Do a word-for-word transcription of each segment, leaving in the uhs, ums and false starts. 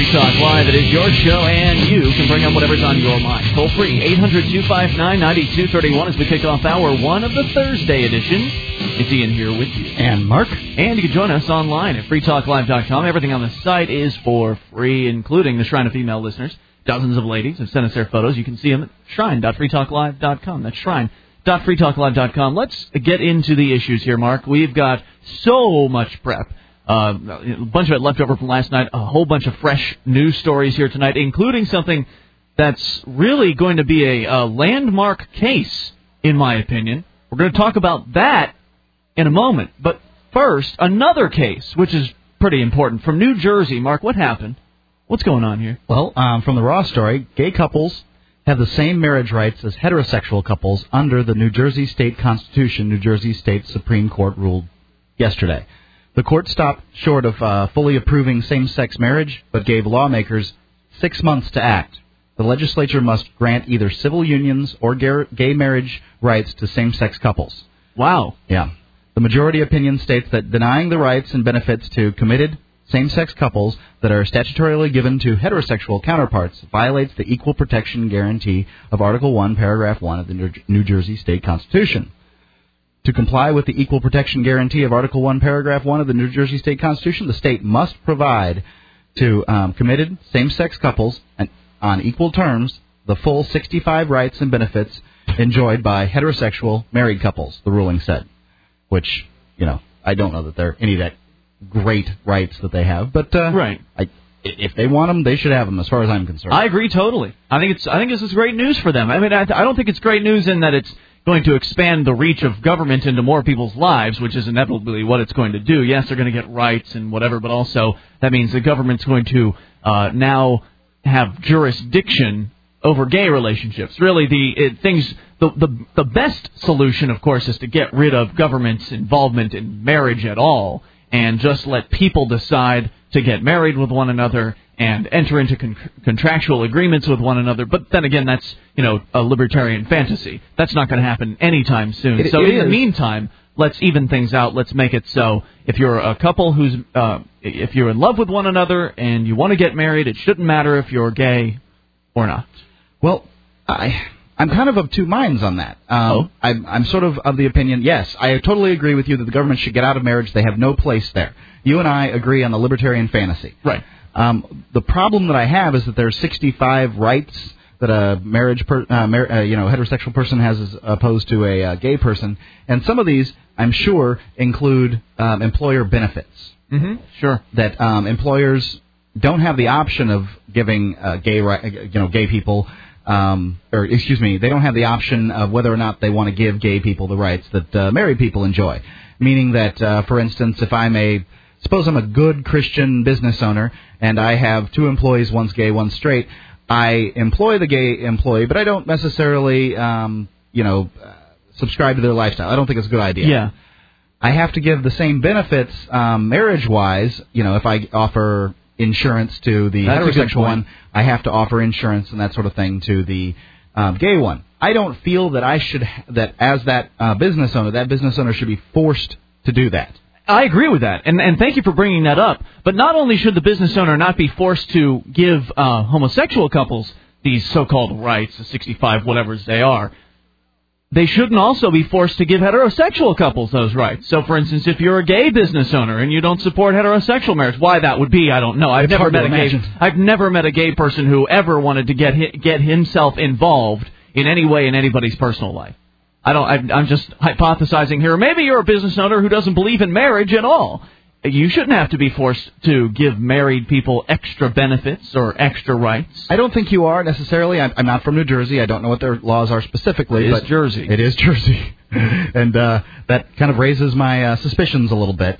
Free Talk Live. It is your show, and you can bring up whatever's on your mind. Toll free, eight hundred, two five nine, nine two three one as we kick off hour one of the Thursday edition. It's Ian here with you. And Mark. And you can join us online at free talk live dot com. Everything on the site is for free, including the Shrine of Female Listeners. Dozens of ladies have sent us their photos. You can see them at shrine dot free talk live dot com. That's shrine dot free talk live dot com. Let's get into the issues here, Mark. We've got so much prep. Uh, a bunch of it left over from last night, a whole bunch of fresh news stories here tonight, including something that's really going to be a, a landmark case, in my opinion. We're going to talk about that in a moment. But first, another case, which is pretty important, from New Jersey. Mark, what happened? What's going on here? Well, um, from the Raw story, gay couples have the same marriage rights as heterosexual couples under the New Jersey State Constitution. New Jersey State Supreme Court ruled yesterday. The court stopped short of uh, fully approving same-sex marriage, but gave lawmakers six months to act. The legislature must grant either civil unions or gay marriage rights to same-sex couples. Wow. Yeah. The majority opinion states that denying the rights and benefits to committed same-sex couples that are statutorily given to heterosexual counterparts violates the equal protection guarantee of Article one, Paragraph one of the New Jersey State Constitution. To comply with the equal protection guarantee of Article one, Paragraph one of the New Jersey State Constitution, the state must provide to um, committed same-sex couples and, on equal terms the full sixty-five rights and benefits enjoyed by heterosexual married couples, the ruling said. Which, you know, I don't know that there are any of that great rights that they have, but uh, right. I, if they want them, they should have them, as far as I'm concerned. I agree totally. I think it's. I think this is great news for them. I mean, I, I don't think it's great news in that it's going to expand the reach of government into more people's lives, which is inevitably what it's going to do. Yes, they're going to get rights and whatever, but also that means the government's going to uh, now have jurisdiction over gay relationships. Really, the it, things. The, the the best solution, of course, is to get rid of government's involvement in marriage at all, and just let people decide to get married with one another and enter into con- contractual agreements with one another. But then again, that's, you know, a libertarian fantasy. That's not going to happen anytime soon. It, so it in is. the meantime, let's even things out. Let's make it so if you're a couple who's, uh, if you're in love with one another and you want to get married, it shouldn't matter if you're gay or not. Well, I... I'm kind of of two minds on that. Um, oh? I'm, I'm sort of of the opinion, yes, I totally agree with you that the government should get out of marriage. They have no place there. You and I agree on the libertarian fantasy. Right. Um, the problem that I have is that there are sixty-five rights that a marriage, per, uh, mar- uh, you know, heterosexual person has as opposed to a uh, gay person, and some of these, I'm sure, include um, employer benefits. Mm-hmm. Sure. That um, employers don't have the option of giving uh, gay, you know, gay people. Um, or, excuse me, they don't have the option of whether or not they want to give gay people the rights that uh, married people enjoy. Meaning that, uh, for instance, if I'm a, suppose I'm a good Christian business owner and I have two employees, one's gay, one's straight, I employ the gay employee, but I don't necessarily, um, you know, uh, subscribe to their lifestyle. I don't think it's a good idea. Yeah. I have to give the same benefits um, marriage-wise, you know, if I offer insurance to the That's heterosexual one, I have to offer insurance and that sort of thing to the um, gay one. I don't feel that I should, that as that uh, business owner, that business owner should be forced to do that. I agree with that, and and thank you for bringing that up. But not only should the business owner not be forced to give uh, homosexual couples these so-called rights, the sixty-five whatevers they are, they shouldn't also be forced to give heterosexual couples those rights. So, for instance, if you're a gay business owner and you don't support heterosexual marriage, why that would be, I don't know. I've It's never hard met to a gay. imagine. I've never met a gay person who ever wanted to get hi- get himself involved in any way in anybody's personal life. I don't. I'm, I'm just hypothesizing here. Maybe you're a business owner who doesn't believe in marriage at all. You shouldn't have to be forced to give married people extra benefits or extra rights. I don't think you are necessarily. I'm, I'm not from New Jersey. I don't know what their laws are specifically. It is but Jersey. It is Jersey. and uh, that kind of raises my uh, suspicions a little bit.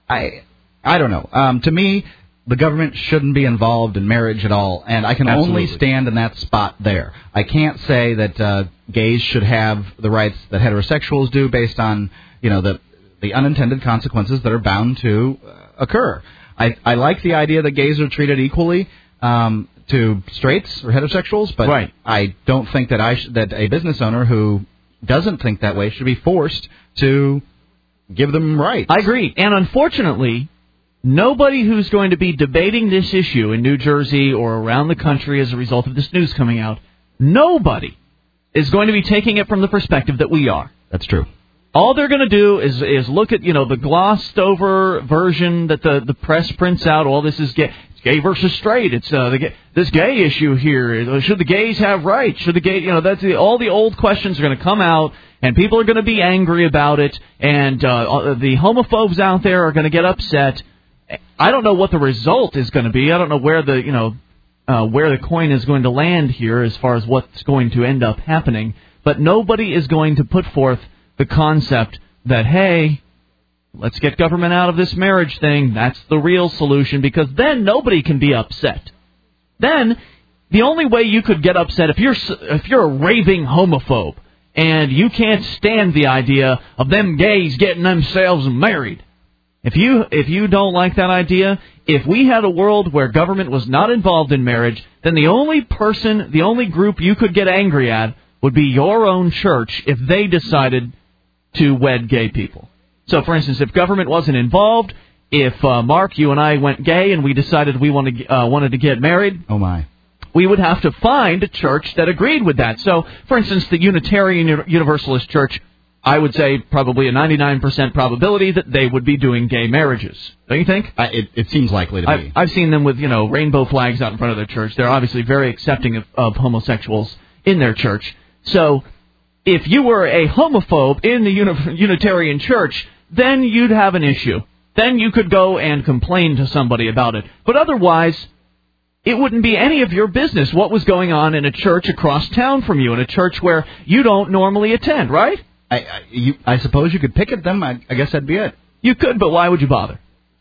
I I don't know. Um, to me, the government shouldn't be involved in marriage at all, and I can Absolutely. only stand in that spot there. I can't say that uh, gays should have the rights that heterosexuals do based on, you know, the the unintended consequences that are bound to uh, occur. I, I like the idea that gays are treated equally um, to straights or heterosexuals, but right. I don't think that I sh- that a business owner who doesn't think that way should be forced to give them rights. I agree. And unfortunately, nobody who's going to be debating this issue in New Jersey or around the country as a result of this news coming out, nobody is going to be taking it from the perspective that we are. That's true. All they're going to do is is look at, you know, the glossed-over version that the, the press prints out. All this is gay, it's gay versus straight. It's uh, the gay, this gay issue here. Should the gays have rights? Should the gay, you know, that's the, all the old questions are going to come out, and people are going to be angry about it, and uh, the homophobes out there are going to get upset. I don't know what the result is going to be. I don't know where the, you know, uh, where the coin is going to land here as far as what's going to end up happening. But nobody is going to put forth the concept that, hey, let's get government out of this marriage thing. That's the real solution, because then nobody can be upset. Then the only way you could get upset if you're if you're a raving homophobe and you can't stand the idea of them gays getting themselves married. If you if you don't like that idea, if we had a world where government was not involved in marriage, then the only person, the only group you could get angry at would be your own church if they decided to wed gay people. So, for instance, if government wasn't involved, if uh, Mark, you and I went gay and we decided we wanted uh, wanted to get married, oh my, we would have to find a church that agreed with that. So, for instance, the Unitarian Universalist Church, I would say probably a ninety-nine percent probability that they would be doing gay marriages. Don't you think? Uh, it, it seems likely to I've, be. I've seen them with, you know, rainbow flags out in front of their church. They're obviously very accepting of, of homosexuals in their church. So, if you were a homophobe in the uni- Unitarian Church, then you'd have an issue. Then you could go and complain to somebody about it. But otherwise, it wouldn't be any of your business what was going on in a church across town from you, in a church where you don't normally attend, right? I, I, you, I suppose you could picket them. I, I guess that'd be it. You could, but why would you bother?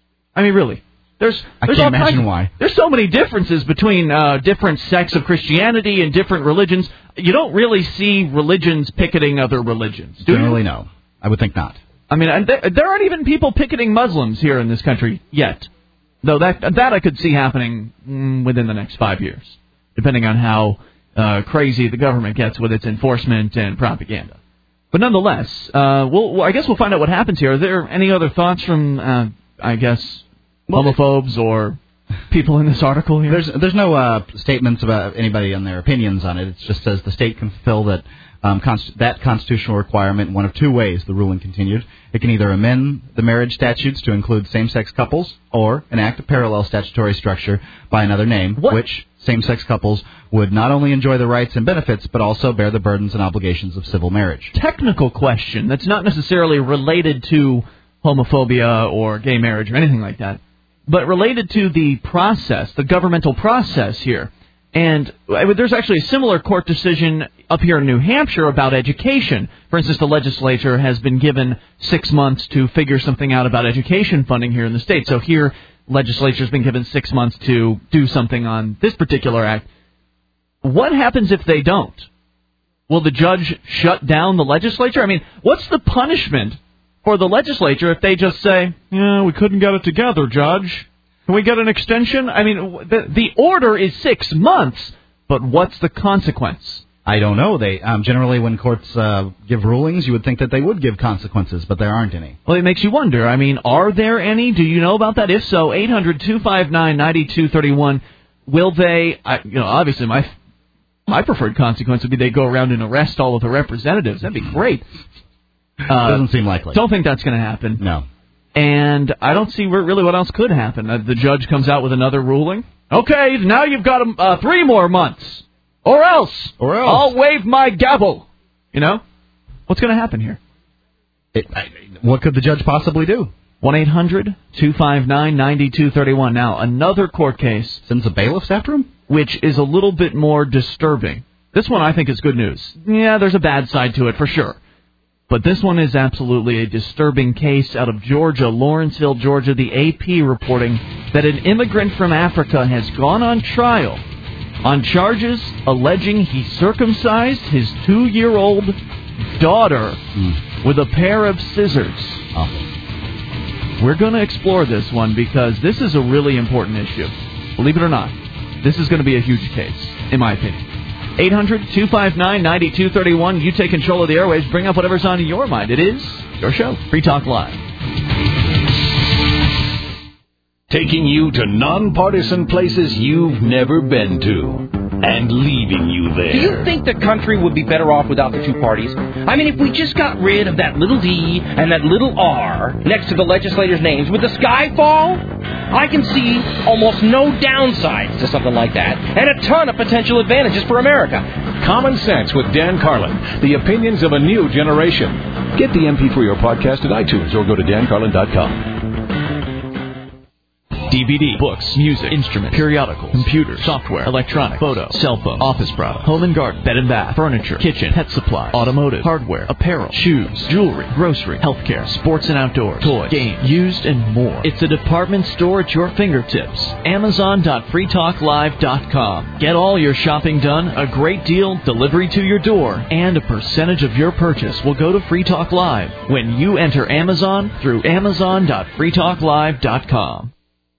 I mean, really. There's, I there's can't all imagine kinds, why. There's so many differences between uh, different sects of Christianity and different religions. You don't really see religions picketing other religions, do Generally, you? no. I would think not. I mean, and there, there aren't even people picketing Muslims here in this country yet. Though that that I could see happening mm, within the next five years, depending on how uh, crazy the government gets with its enforcement and propaganda. But nonetheless, uh, we'll, well, I guess we'll find out what happens here. Are there any other thoughts from, uh, I guess, homophobes or people in this article here? There's there's no uh, statements about anybody and their opinions on it. It just says the state can fulfill that um, const- that constitutional requirement in one of two ways, the ruling continued. It can either amend the marriage statutes to include same-sex couples or enact a parallel statutory structure by another name, what? which same-sex couples would not only enjoy the rights and benefits, but also bear the burdens and obligations of civil marriage. Technical question that's not necessarily related to homophobia or gay marriage or anything like that, but related to the process, the governmental process here. And there's actually a similar court decision up here in New Hampshire about education. For instance, the legislature has been given six months to figure something out about education funding here in the state. So here, legislature's been given six months to do something on this particular act. What happens if they don't? Will the judge shut down the legislature? I mean, what's the punishment for the legislature if they just say, yeah, we couldn't get it together, Judge? Can we get an extension? I mean, the, the order is six months, but what's the consequence? I don't know. They um, generally, when courts uh, give rulings, you would think that they would give consequences, but there aren't any. Well, it makes you wonder. I mean, are there any? Do you know about that? If so, eight hundred two five nine nine two three one. Will they? I, you know, obviously, my my preferred consequence would be they go around and arrest all of the representatives. That'd be great. Uh, Doesn't seem likely. Don't think that's going to happen. No. And I don't see where, really what else could happen. Uh, the judge comes out with another ruling. Okay, now you've got uh, three more months. Or else. Or else. I'll wave my gavel. You know? What's going to happen here? It, I, what could the judge possibly do? one eight hundred two five nine nine two three one. Now, another court case. Sends the bailiffs after him? Which is a little bit more disturbing. This one I think is good news. Yeah, there's a bad side to it for sure. But this one is absolutely a disturbing case out of Georgia, Lawrenceville, Georgia. The A P reporting that an immigrant from Africa has gone on trial on charges alleging he circumcised his two-year-old daughter mm. with a pair of scissors. Oh. We're going to explore this one because this is a really important issue. Believe it or not, this is going to be a huge case, in my opinion. eight hundred two five nine nine two three one. You take control of the airwaves. Bring up whatever's on your mind. It is your show, Free Talk Live. taking you to nonpartisan places you've never been to, and leaving you there. Do you think the country would be better off without the two parties? I mean, if we just got rid of that little D and that little R next to the legislators' names, would the sky fall? I can see almost no downsides to something like that, and a ton of potential advantages for America. Common Sense with Dan Carlin, the opinions of a new generation. Get the M P three or podcast at iTunes or go to dan carlin dot com. D V D, books, music, instruments, periodicals, computers, software, electronic, photo, cell phone, office product, home and garden, bed and bath, furniture, kitchen, pet supply, automotive, hardware, apparel, shoes, jewelry, grocery, healthcare, sports and outdoors, toys, games, used, and more. It's a department store at your fingertips. Amazon dot free talk live dot com. Get all your shopping done, a great deal, delivery to your door, and a percentage of your purchase will go to Free Talk Live when you enter Amazon through Amazon dot free talk live dot com.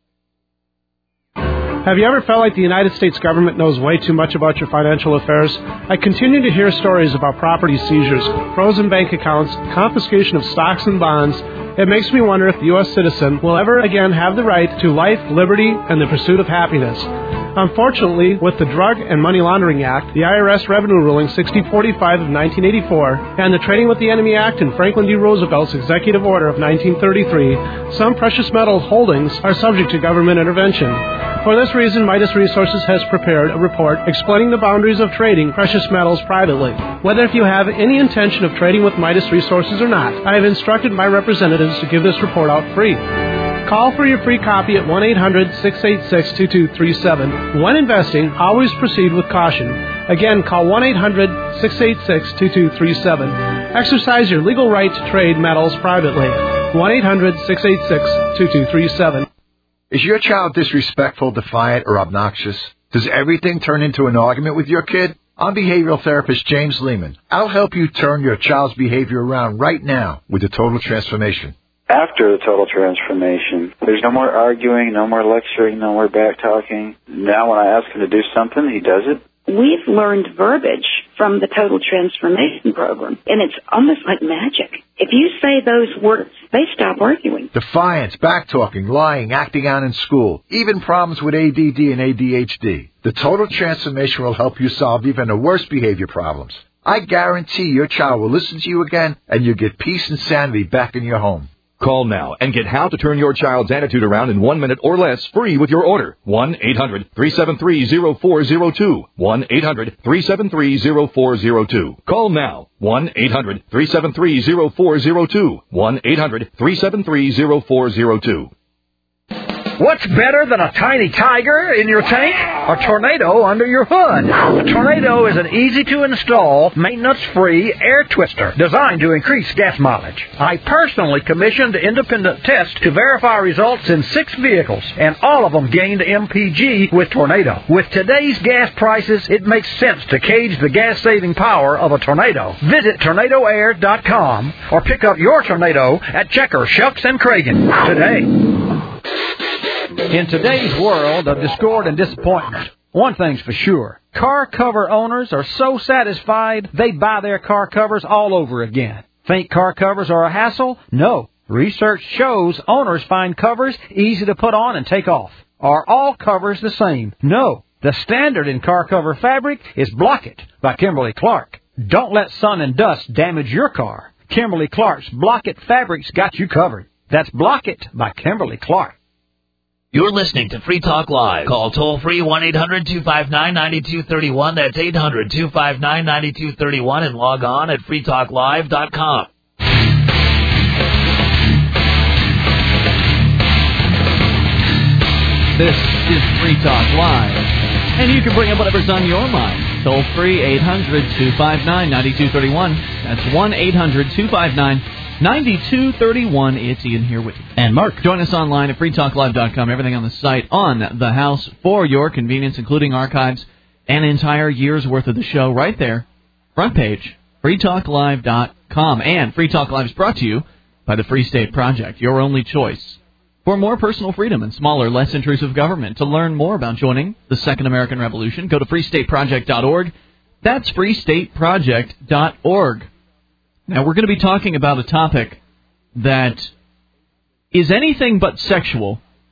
Have you ever felt like the United States government knows way too much about your financial affairs? I continue to hear stories about property seizures, frozen bank accounts, confiscation of stocks and bonds. It makes me wonder if the U S citizen will ever again have the right to life, liberty, and the pursuit of happiness. Unfortunately, with the Drug and Money Laundering Act, the I R S Revenue Ruling sixty forty-five of nineteen eighty-four, and the Trading with the Enemy Act and Franklin D. Roosevelt's Executive Order of nineteen thirty-three, some precious metals holdings are subject to government intervention. For this reason, Midas Resources has prepared a report explaining the boundaries of trading precious metals privately. Whether if you have any intention of trading with Midas Resources or not, I have instructed my representatives to give this report out free. Call for your free copy at one eight hundred six eight six two two three seven. When investing, always proceed with caution. Again, call one eight hundred six eight six two two three seven. Exercise your legal right to trade metals privately. one eight hundred six eight six two two three seven. Is your child disrespectful, defiant, or obnoxious? Does everything turn into an argument with your kid? I'm behavioral therapist James Lehman. I'll help you turn your child's behavior around right now with the Total Transformation. After the Total Transformation, there's no more arguing, no more lecturing, no more back-talking. Now when I ask him to do something, he does it. We've learned verbiage from the Total Transformation Program, and it's almost like magic. If you say those words, they stop arguing. Defiance, back-talking, lying, acting out in school, even problems with A D D and A D H D. The Total Transformation will help you solve even the worst behavior problems. I guarantee your child will listen to you again, and you'll get peace and sanity back in your home. Call now and get how to turn your child's attitude around in one minute or less free with your order. one eight hundred three seven three zero four zero two. one eight hundred three seven three zero four zero two. Call now. one eight hundred three seven three zero four zero two. one eight hundred three seven three zero four zero two. What's better than a tiny tiger in your tank? A tornado under your hood. A tornado is an easy-to-install, maintenance-free air twister designed to increase gas mileage. I personally commissioned independent tests to verify results in six vehicles, and all of them gained M P G with Tornado. With today's gas prices, it makes sense to gauge the gas-saving power of a tornado. Visit tornado air dot com or pick up your Tornado at Checker, Shucks, and Cragen today. In today's world of discord and disappointment, one thing's for sure. Car cover owners are so satisfied they buy their car covers all over again. Think car covers are a hassle? No. Research shows owners find covers easy to put on and take off. Are all covers the same? No. The standard in car cover fabric is Block-It by Kimberly Clark. Don't let sun and dust damage your car. Kimberly Clark's Block-It fabric's got you covered. That's Block-It by Kimberly Clark. You're listening to Free Talk Live. Call toll-free one eight hundred two five nine nine two three one. That's eight hundred two five nine nine two three one. And log on at free talk live dot com. This is Free Talk Live. And you can bring up whatever's on your mind. Toll-free eight hundred two five nine nine two three one. That's one eight hundred two five nine ninety-two thirty-one. It's Ian here with you. And Mark. Join us online at free talk live dot com. Everything on the site on the house for your convenience, including archives and an entire year's worth of the show right there. Front page, free talk live dot com. And Free Talk Live is brought to you by the Free State Project, your only choice for more personal freedom and smaller, less intrusive government. To learn more about joining the Second American Revolution, go to free state project dot org. That's free state project dot org. Now, we're going to be talking about a topic that is anything but sexual,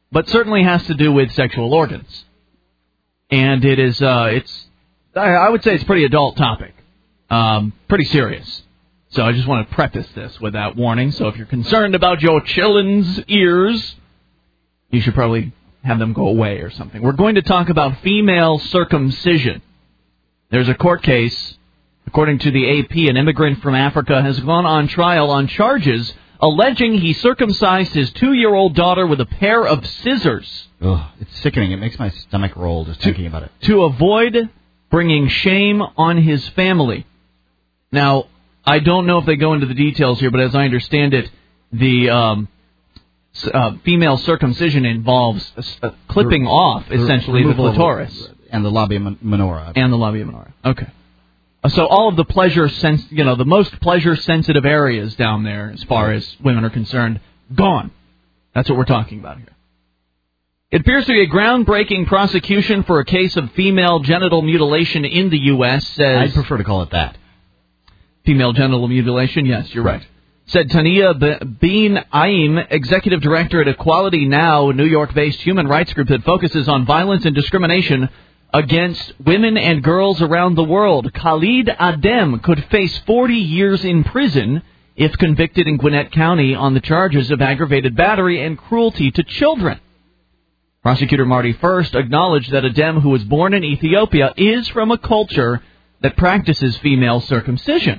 but certainly has to do with sexual organs. And it is, uh, it's, I, I would say it's a pretty adult topic, um, pretty serious. So I just want to preface this with that warning. So if you're concerned about your children's ears, you should probably have them go away or something. We're going to talk about female circumcision. There's a court case. According to the A P, an immigrant from Africa has gone on trial on charges alleging he circumcised his two-year-old daughter with a pair of scissors. Ugh, it's sickening. It makes my stomach roll just to, thinking about it. To avoid bringing shame on his family. Now, I don't know if they go into the details here, but as I understand it, the um, uh, female circumcision involves uh, clipping the, off, essentially, the clitoris. And the labia minora. And the labia minora. Okay. So all of the pleasure, sens- you know, the most pleasure-sensitive areas down there, as far as women are concerned, gone. That's what we're talking about here. It appears to be a groundbreaking prosecution for a case of female genital mutilation in the U S Says I'd prefer to call it that. Female genital mutilation, yes, you're right. Said Tania Bin Aim, executive director at Equality Now, a New York-based human rights group that focuses on violence and discrimination against women and girls around the world. Khalid Adem could face forty years in prison if convicted in Gwinnett County on the charges of aggravated battery and cruelty to children. Prosecutor Marty First acknowledged that Adem, who was born in Ethiopia, is from a culture that practices female circumcision.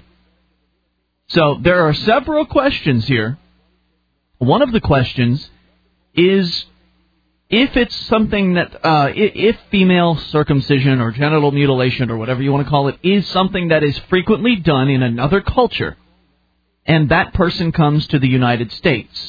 So there are several questions here. One of the questions is if it's something that, uh, if female circumcision or genital mutilation or whatever you want to call it is something that is frequently done in another culture, and that person comes to the United States,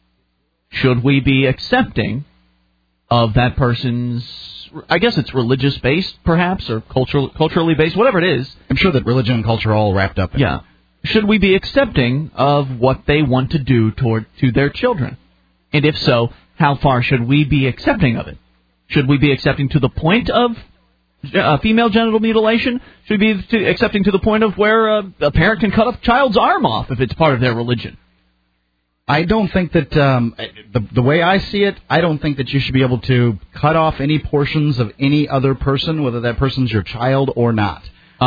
should we be accepting of that person's, I guess it's religious-based, perhaps, or cultural, culturally based, whatever it is. I'm sure that religion and culture are all wrapped up in yeah. it. Should we be accepting of what they want to do toward to their children? And if so, how far should we be accepting of it? Should we be accepting to the point of uh, female genital mutilation? Should we be to, accepting to the point of where uh, a parent can cut a child's arm off if it's part of their religion? I don't think that, um, the, the way I see it, I don't think that you should be able to cut off any portions of any other person, whether that person's your child or not.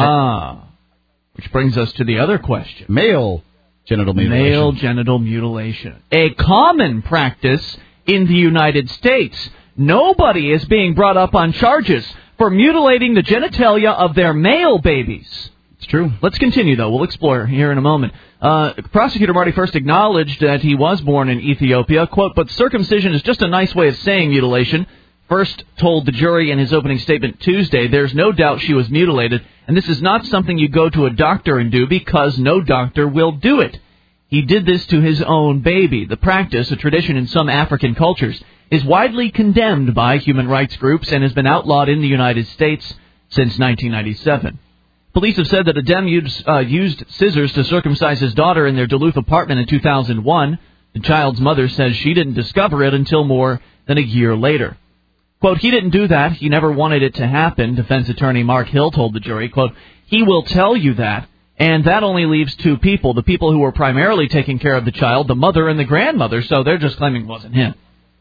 Ah. Which brings us to the other question. Male genital mutilation. Male genital mutilation. A common practice in the United States. Nobody is being brought up on charges for mutilating the genitalia of their male babies. It's true. Let's continue, though. We'll explore here in a moment. Uh, Prosecutor Marty First acknowledged that he was born in Ethiopia. Quote, but circumcision is just a nice way of saying mutilation. First told the jury in his opening statement Tuesday, there's no doubt she was mutilated, and this is not something you go to a doctor and do because no doctor will do it. He did this to his own baby. The practice, a tradition in some African cultures, is widely condemned by human rights groups and has been outlawed in the United States since nineteen ninety-seven. Police have said that Adem used, uh, used scissors to circumcise his daughter in their Duluth apartment in two thousand one. The child's mother says she didn't discover it until more than a year later. Quote, he didn't do that. He never wanted it to happen, defense attorney Mark Hill told the jury. Quote, he will tell you that, and that only leaves two people, the people who were primarily taking care of the child, the mother and the grandmother, so they're just claiming it wasn't him.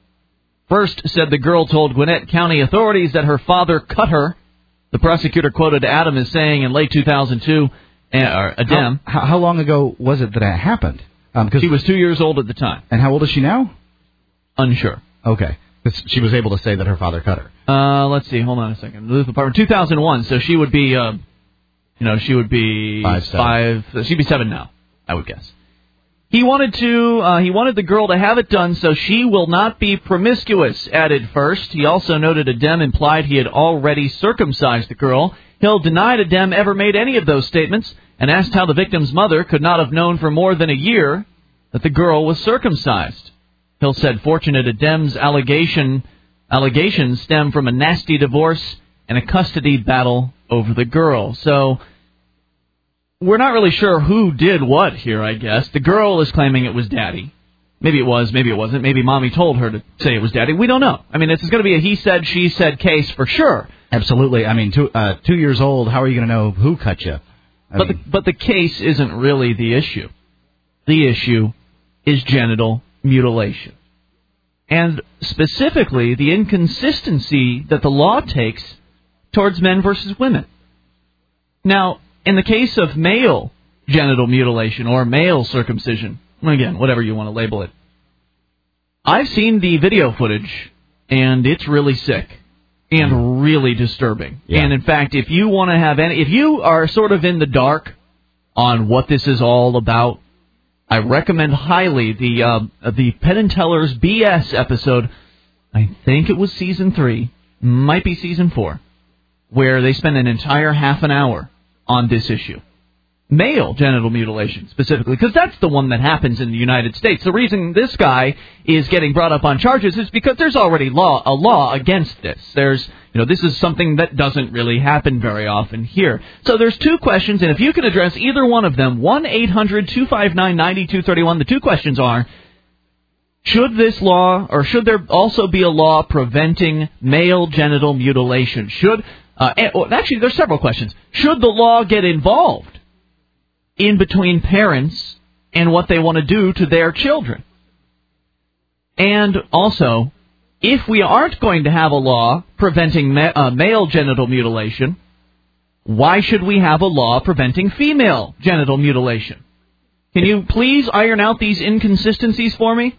First said the girl told Gwinnett County authorities that her father cut her. The prosecutor quoted Adam as saying in late two thousand two, uh, or Adem. How, how long ago was it that it happened? Um, cause she was two years old at the time. And how old is she now? Unsure. Okay. She was able to say that her father cut her. Uh, let's see. Hold on a second. Duluth apartment, two thousand one. So she would be, uh, you know, she would be five, five. She'd be seven now, I would guess. He wanted to. Uh, he wanted the girl to have it done so she will not be promiscuous. Added First. He also noted Adem implied he had already circumcised the girl. Hill denied Adem ever made any of those statements and asked how the victim's mother could not have known for more than a year that the girl was circumcised. Hill said fortunate Adem's allegation, allegations stem from a nasty divorce and a custody battle over the girl. So we're not really sure who did what here, I guess. The girl is claiming it was daddy. Maybe it was, maybe it wasn't. Maybe mommy told her to say it was daddy. We don't know. I mean, this is going to be a he said, she said case for sure. Absolutely. I mean, two, uh, two years old, how are you going to know who cut you? I but mean, the, but the case isn't really the issue. The issue is genital mutilation. and specifically the inconsistency that the law takes towards men versus women. Now, in the case of male genital mutilation or male circumcision, again, whatever you want to label it, I've seen the video footage, and it's really sick and really disturbing. Yeah. And in fact, if you want to have any, if you are sort of in the dark on what this is all about, I recommend highly the uh, the Penn and Teller's B S episode. I think it was season three, might be season four, where they spend an entire half an hour on this issue. Male genital mutilation, specifically, because that's the one that happens in the United States. The reason this guy is getting brought up on charges is because there's already law a law against this. There's, you know, this is something that doesn't really happen very often here. So there's two questions, and if you can address either one of them, one eight hundred two five nine nine two three one, the two questions are, should this law, or should there also be a law preventing male genital mutilation? Should, uh, actually, there's several questions. Should the law get involved in between parents and what they want to do to their children? And also, if we aren't going to have a law preventing ma- uh, male genital mutilation, why should we have a law preventing female genital mutilation? Can you please iron out these inconsistencies for me?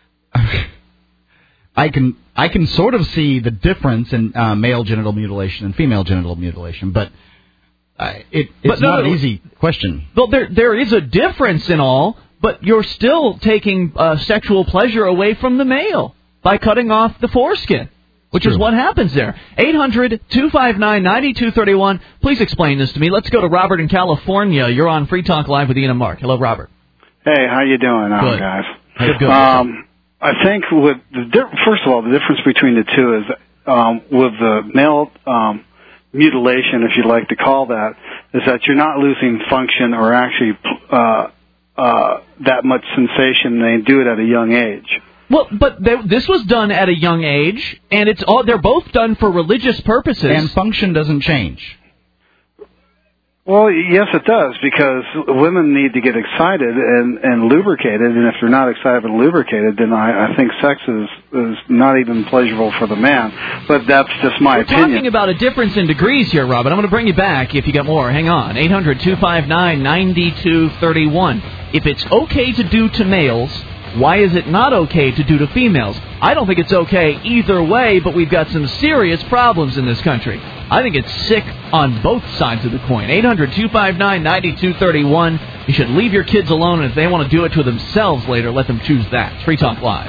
I can I can sort of see the difference in uh, male genital mutilation and female genital mutilation, but Uh, it, it's but no, not an easy question. Well, there there is a difference in all, but you're still taking uh, sexual pleasure away from the male by cutting off the foreskin, which True. is what happens there. eight hundred two five nine nine two three one. Please explain this to me. Let's go to Robert in California. You're on Free Talk Live with Ian and Mark. Hello, Robert. Hey, how you doing, uh, good. guys? Good, good. Um, I think with the di- first of all, the difference between the two is um, with the male um, mutilation, if you like to call that, is that you're not losing function or actually uh, uh, that much sensation. They do it at a young age. Well, but they, this was done at a young age, and it's all they're both done for religious purposes. And function doesn't change. Well, yes, it does, because women need to get excited and, and lubricated, and if they're not excited and lubricated, then I, I think sex is, is not even pleasurable for the man. But that's just my We're opinion. talking about a difference in degrees here, Robert. I'm going to bring you back if you got more. Hang on. eight hundred two five nine nine two three one. If it's okay to do to males, why is it not okay to do to females? I don't think it's okay either way, but we've got some serious problems in this country. I think it's sick on both sides of the coin. eight hundred two five nine nine two three one. You should leave your kids alone, and if they want to do it to themselves later, let them choose that. Free Talk Live.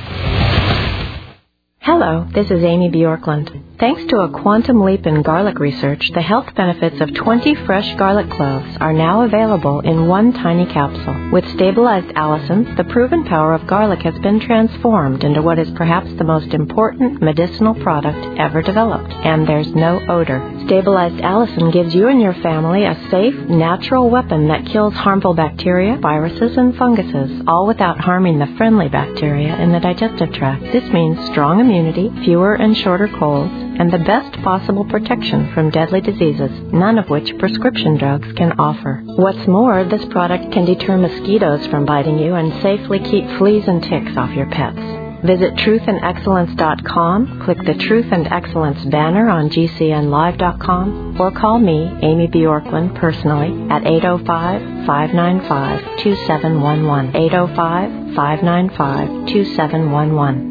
Hello, this is Amy Bjorklund. Thanks to a quantum leap in garlic research, the health benefits of twenty fresh garlic cloves are now available in one tiny capsule. With stabilized allicin, the proven power of garlic has been transformed into what is perhaps the most important medicinal product ever developed, and there's no odor. Stabilized allicin gives you and your family a safe, natural weapon that kills harmful bacteria, viruses, and funguses, all without harming the friendly bacteria in the digestive tract. This means strong immunity, fewer and shorter colds, and the best possible protection from deadly diseases, none of which prescription drugs can offer. What's more, this product can deter mosquitoes from biting you and safely keep fleas and ticks off your pets. Visit truth and excellence dot com, click the Truth and Excellence banner on G C N live dot com, or call me, Amy Bjorklund, personally at eight oh five, five nine five, two seven one one, eight oh five, five nine five, two seven one one.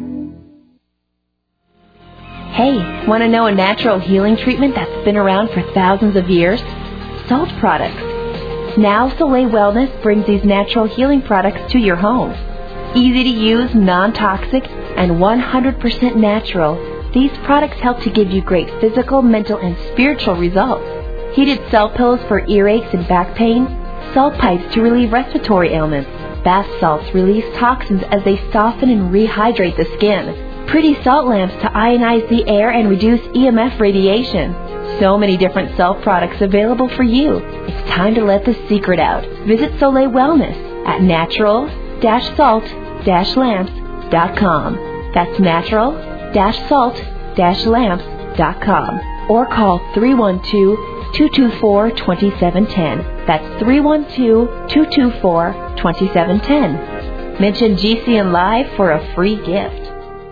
Hey, want to know a natural healing treatment that's been around for thousands of years? Salt products. Now Soleil Wellness brings these natural healing products to your home. Easy to use, non-toxic, and one hundred percent natural, these products help to give you great physical, mental, and spiritual results. Heated salt pillows for earaches and back pain, salt pipes to relieve respiratory ailments, bath salts release toxins as they soften and rehydrate the skin. Pretty salt lamps to ionize the air and reduce E M F radiation. So many different salt products available for you. It's time to let the secret out. Visit Soleil Wellness at natural dash salt dash lamps dot com. That's natural dash salt dash lamps dot com. Or call three one two, two two four, two seven one zero. That's three one two, two two four, two seven one zero. Mention G C N Live for a free gift.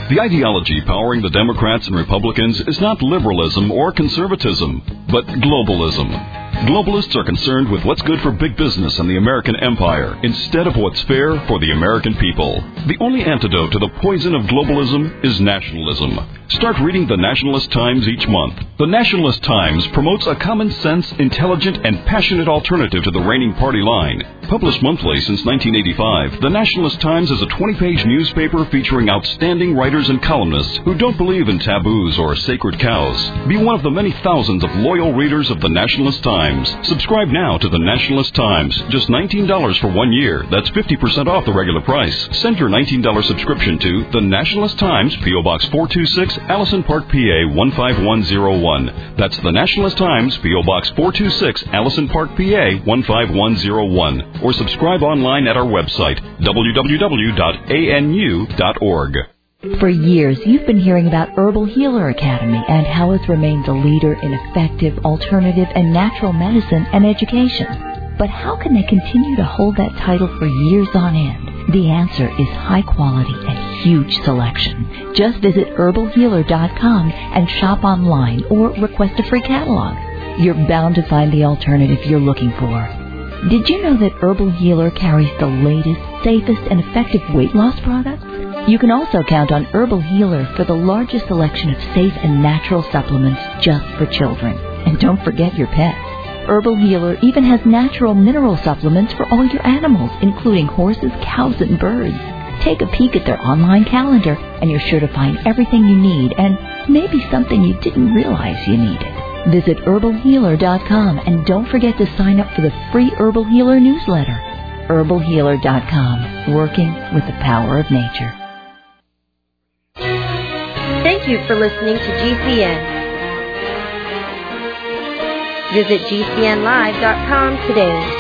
The ideology powering the Democrats and Republicans is not liberalism or conservatism, but globalism. Globalists are concerned with what's good for big business and the American empire instead of what's fair for the American people. The only antidote to the poison of globalism is nationalism. Start reading the Nationalist Times each month. The Nationalist Times promotes a common-sense, intelligent, and passionate alternative to the reigning party line. Published monthly since nineteen eighty-five, the Nationalist Times is a twenty-page newspaper featuring outstanding writers and columnists who don't believe in taboos or sacred cows. Be one of the many thousands of loyal readers of the Nationalist Times. Subscribe now to the Nationalist Times. Just nineteen dollars for one year. That's fifty percent off the regular price. Send your nineteen dollars subscription to the Nationalist Times, P O. Box four two six, Allison Park, P A one five one zero one. That's the Nationalist Times, P O. Box four two six, Allison Park, P A one five one zero one. Or subscribe online at our website, w w w dot a n u dot org. For years, you've been hearing about Herbal Healer Academy and how it's remained the leader in effective, alternative, and natural medicine and education. But how can they continue to hold that title for years on end? The answer is high quality and huge selection. Just visit herbal healer dot com and shop online or request a free catalog. You're bound to find the alternative you're looking for. Did you know that Herbal Healer carries the latest, safest, and effective weight loss products? You can also count on Herbal Healer for the largest selection of safe and natural supplements just for children. And don't forget your pets. Herbal Healer even has natural mineral supplements for all your animals, including horses, cows, and birds. Take a peek at their online calendar, and you're sure to find everything you need and maybe something you didn't realize you needed. Visit herbal healer dot com and don't forget to sign up for the free Herbal Healer newsletter. herbal healer dot com, working with the power of nature. Thank you for listening to G C N. Visit G C N live dot com today.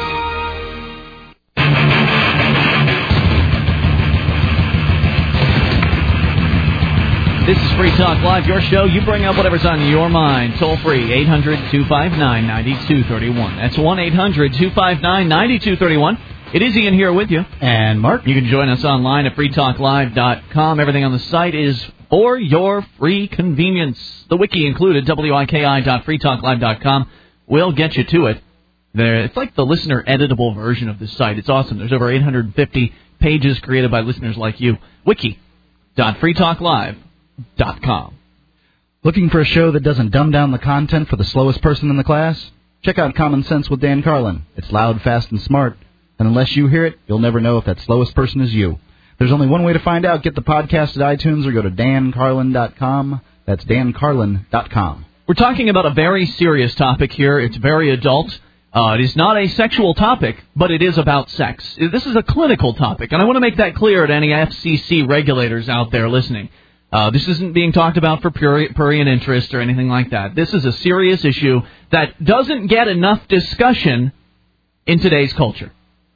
This is Free Talk Live, your show. You bring up whatever's on your mind. Toll free, eight hundred, two five nine, nine two three one. That's one eight hundred, two five nine, nine two three one. It is Ian here with you. And Mark. You can join us online at free talk live dot com. Everything on the site is for your free convenience. The wiki included, wiki dot free talk live dot com. We'll get you to it. There, it's like the listener editable version of this site. It's awesome. There's over eight hundred fifty pages created by listeners like you. wiki dot free talk live dot com. Looking for a show that doesn't dumb down the content for the slowest person in the class? Check out Common Sense with Dan Carlin. It's loud, fast, and smart. And unless you hear it, you'll never know if that slowest person is you. There's only one way to find out. Get the podcast at iTunes or go to dan carlin dot com. That's dan carlin dot com. We're talking about a very serious topic here. It's very adult. Uh, it is not a sexual topic, but it is about sex. This is a clinical topic, and I want to make that clear to any F C C regulators out there listening. Uh, this isn't being talked about for prurient interest or anything like that. This is a serious issue that doesn't get enough discussion in today's culture.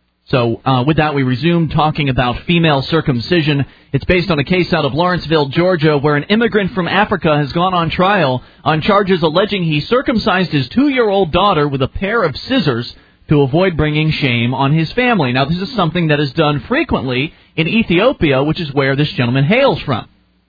So uh, with that, we resume talking about female circumcision. It's based on a case out of Lawrenceville, Georgia, where an immigrant from Africa has gone on trial on charges alleging he circumcised his two-year-old daughter with a pair of scissors to avoid bringing shame on his family. Now, this is something that is done frequently in Ethiopia, which is where this gentleman hails from.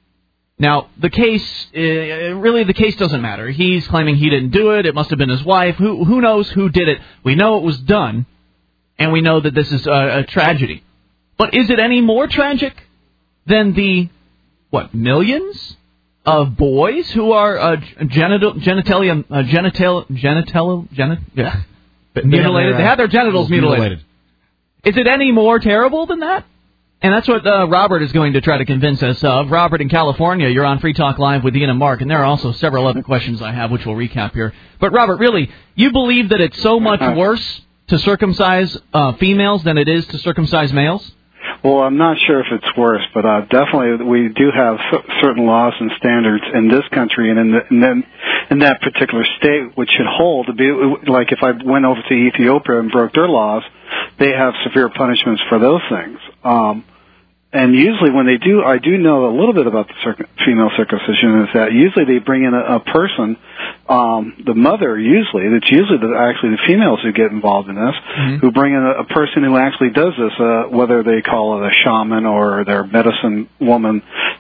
Now, the case, uh, really the case doesn't matter. He's claiming he didn't do it. It must have been his wife. Who, who knows who did it? We know it was done, and we know that this is a, a tragedy. But is it any more tragic than the, what, millions of boys who are uh, genital, genitalia, uh, genital, genital, genital, yeah, mutilated? They have their genitals mutilated. mutilated. Is it any more terrible than that? And that's what uh, Robert is going to try to convince us of. Robert in California, you're on Free Talk Live with Ian and Mark, and there are also several other questions I have, which we'll recap here. But, Robert, really, you believe that it's so much worse to circumcise uh, females than it is to circumcise males? Well, I'm not sure if it's worse, but uh, definitely we do have c- certain laws and standards in this country and in, the, and then in that particular state which should hold. To be like if I went over to Ethiopia and broke their laws, they have severe punishments for those things. Um, and usually when they do, I do know a little bit about the circ- female circumcision, is that usually they bring in a, a person, um, the mother usually, it's usually the, actually the females who get involved in this, mm-hmm. who bring in a, a person who actually does this, uh, whether they call it a shaman or their medicine woman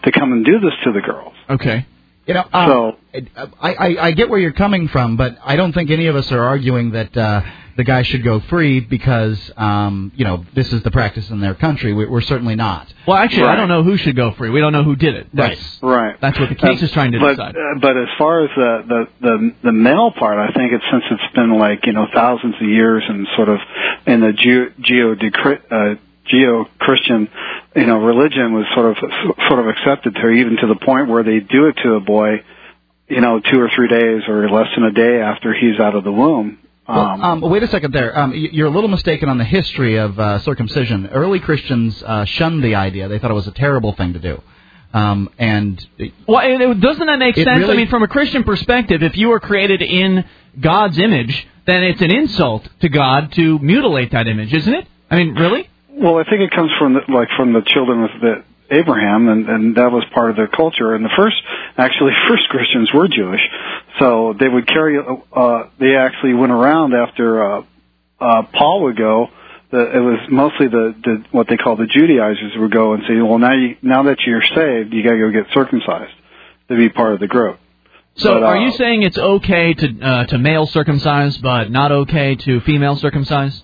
to come and do this to the girls. Okay. You know, um, So- I, I, I get where you're coming from, but I don't think any of us are arguing that uh, the guy should go free because, um, you know, this is the practice in their country. We, we're certainly not. Well, actually, I Right. don't know who should go free. We don't know who did it. That's, Right. That's what the case Uh, is trying to but, decide. Uh, but as far as the, the, the, the male part, I think it's since it's been like, you know, thousands of years and sort of in the geo, geo, uh, geo-Christian, you know, religion was sort of, sort of accepted there, even to the point where they do it to a boy, you know, two or three days or less than a day after he's out of the womb. Well, um, wait a second there. Um, y- you're a little mistaken on the history of uh, circumcision. Early Christians uh, shunned the idea. They thought it was a terrible thing to do. Um, and Well, and it, doesn't that make It sense? really- I mean, from a Christian perspective, if you were created in God's image, then it's an insult to God to mutilate that image, isn't it? I mean, really? Well, I think it comes from the, like from the children of the Abraham, and, and that was part of their culture. And the first, actually, first Christians were Jewish, so they would carry. Uh, they actually went around after uh, uh, Paul would go. The, it was mostly the, the what they call the Judaizers would go and say, "Well, now you, now that you're saved, you got to go get circumcised to be part of the group." So But, are uh, you saying it's okay to uh, to male circumcise, but not okay to female circumcise?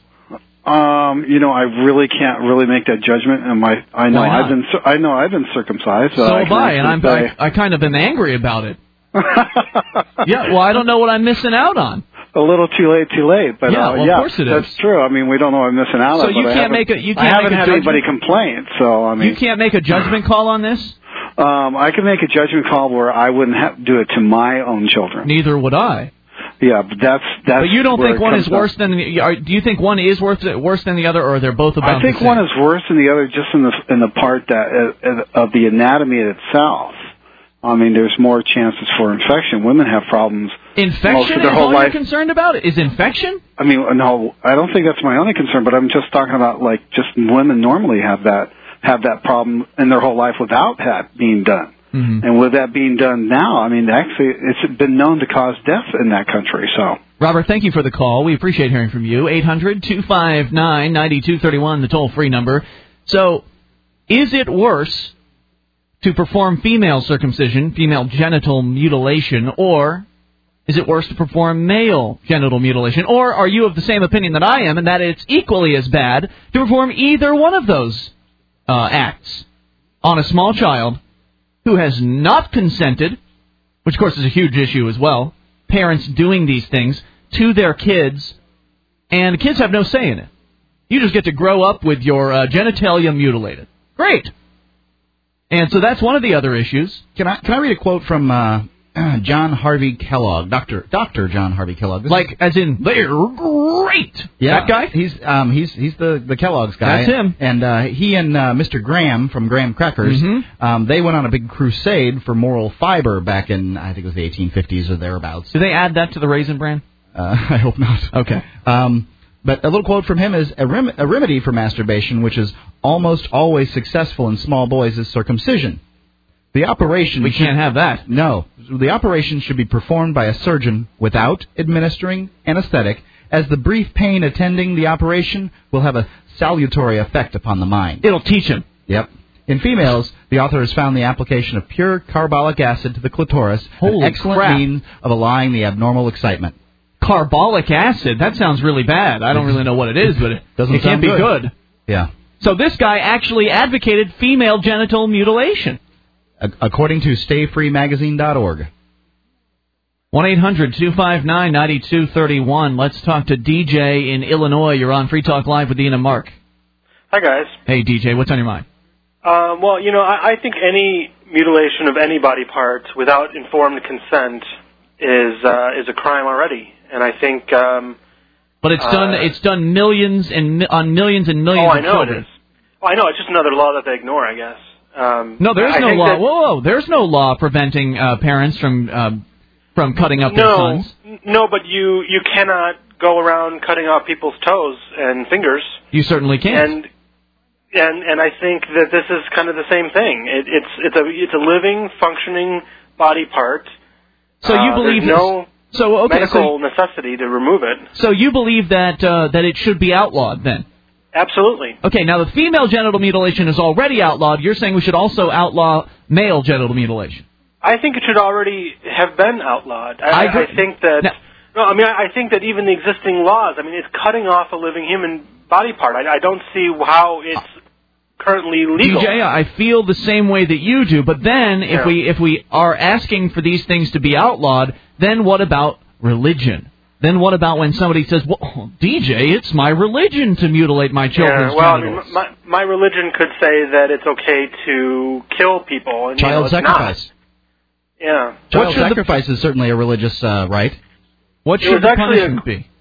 Um, you know, I really can't really make that judgment, and my I know Why not? I've been cir- I know I've been circumcised. So I have can I, and I'm, actually say- I, I kind of am angry about it. Yeah, well, I don't know what I'm missing out on. A little too late, too late. But Yeah, uh, well, of yeah, course it is. That's true. I mean, we don't know what I'm missing out So on. you but I can't haven't- make a- you I can't haven't make a had anybody complain. So I mean, You can't make a judgment call on this? um, I can make a judgment call where I wouldn't have to do it to my own children. Neither would I. Yeah, but that's that's. But you don't where think it one comes is down. worse than the? are- Do you think one is worse worse than the other, or they're both about I think the same? one is worse than the other, just in the in the part that uh, of the anatomy itself. I mean, there's more chances for infection. Women have problems. most Infection of is their whole all life. you're concerned about? Is infection? I mean, no, I don't think that's my only concern, but I'm just talking about like just women normally have that have that problem in their whole life without that being done. Mm-hmm. And with that being done now, I mean, actually, it's been known to cause death in that country. So, Robert, thank you for the call. We appreciate hearing from you. eight hundred two five nine nine two three one, the toll-free number. So, is it worse to perform female circumcision, female genital mutilation, or is it worse to perform male genital mutilation? Or are you of the same opinion that I am, and that it's equally as bad to perform either one of those uh, acts on a small child who has not consented, which of course is a huge issue as well, parents doing these things to their kids, and kids have no say in it. You just get to grow up with your uh, genitalia mutilated. Great. And so that's one of the other issues. Can I can I read a quote from uh, John Harvey Kellogg, Doctor Doctor John Harvey Kellogg? This Like, is, as in, they're great. yeah, That guy? He's um he's he's the the Kellogg's guy. That's him. And uh, he and uh, Mister Graham from Graham Crackers, Mhm. um, they went on a big crusade for moral fiber back in I think it was the eighteen fifties or thereabouts. Do they add that to the Raisin Bran? Uh, I hope not. Okay. Um, but a little quote from him is, a, rem- a remedy for masturbation, which is almost always successful in small boys, is circumcision. The operation... We should- can't have that. No. The operation should be performed by a surgeon without administering anesthetic, as the brief pain attending the operation will have a salutary effect upon the mind. It'll teach him. Yep. In females, the author has found the application of pure carbolic acid to the clitoris Holy an excellent crap. means of allaying the abnormal excitement. Carbolic acid. That sounds really bad. I don't really know what it is, but it, Doesn't it can't sound be good. good. Yeah. So this guy actually advocated female genital mutilation. A- according to stay free magazine dot org. one eight hundred two five nine nine two three one. Let's talk to D J in Illinois. You're on Free Talk Live with Dean and Mark. Hi, guys. Hey, D J, what's on your mind? Um, well, you know, I, I think any mutilation of any body part without informed consent is uh, is a crime already, and I think. Um, But it's done. uh, It's done millions and mi- on millions and millions Oh, I of know children. it is. Oh, I know it's just another law that they ignore, I guess. Um, No, there's I no think law. that- Whoa, whoa, there's no law preventing uh, parents from um, from cutting up their no, sons. n- no, but you you cannot go around cutting off people's toes and fingers. You certainly can't. And and and I think that this is kind of the same thing. It, it's it's a it's a living, functioning body part. So you Uh, believe there's no so okay, medical so, necessity to remove it. so you believe that uh, that it should be outlawed then? Absolutely. Okay, now the female genital mutilation is already outlawed. You're saying we should also outlaw male genital mutilation. I think it should already have been outlawed. I, I, agree. I think that... Now, no, I mean, I think that even the existing laws, I mean, it's cutting off a living human body part. I, I don't see how it's currently legal. D J, I feel the same way that you do, but then if Yeah. we if we are asking for these things to be outlawed, then what about religion? Then what about when somebody says, well, D J, it's my religion to mutilate my children's Yeah, well, I genitals. mean, my, my religion could say that it's okay to kill people. And, you know, Child it's sacrifice. Not. Yeah. Child sacrifice is certainly a religious uh, right. What It should was the actually a- punishment be?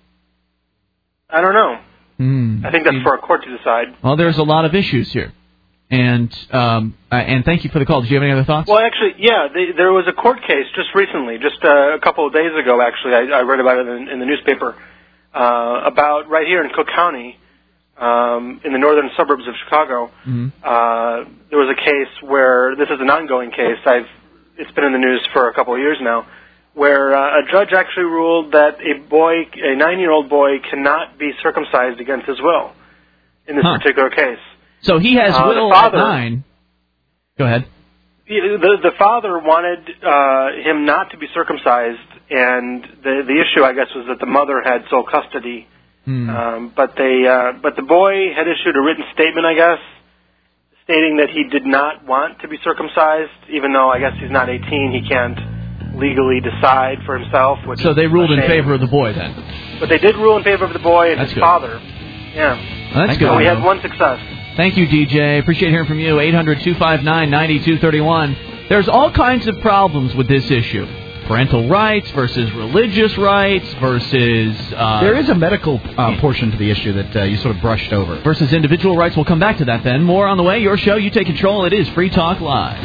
I don't know. Hmm. I think that's for a court to decide. Well, there's a lot of issues here. And um, uh, and thank you for the call. Did you have any other thoughts? Well, actually, yeah, the, there was a court case just recently, just uh, a couple of days ago, actually. I, I read about it in, in the newspaper, uh, about right here in Cook County, um, in the northern suburbs of Chicago. Mm-hmm. Uh, there was a case where, this is an ongoing case, I've it's been in the news for a couple of years now, where uh, a judge actually ruled that a boy, a nine-year-old boy, cannot be circumcised against his will in this Huh. particular case. So he has Uh, the will father- at nine. Go ahead. The, the father wanted uh, him not to be circumcised, and the the issue, I guess, was that the mother had sole custody. Hmm. Um, but they, uh, but the boy had issued a written statement, I guess, stating that he did not want to be circumcised, even though I guess he's not eighteen, he can't legally decide for himself. Which So they is ruled a in shame. favor of the boy then. But they did rule in favor of the boy and That's his good. father. Yeah. Well, that's So good. we had one success. Thank you, D J. Appreciate hearing from you. eight hundred two five nine nine two three one. There's all kinds of problems with this issue. Parental rights versus religious rights versus... Uh, There is a medical uh, portion to the issue that uh, you sort of brushed over. Versus individual rights. We'll come back to that then. More on the way. Your show. You take control. It is Free Talk Live.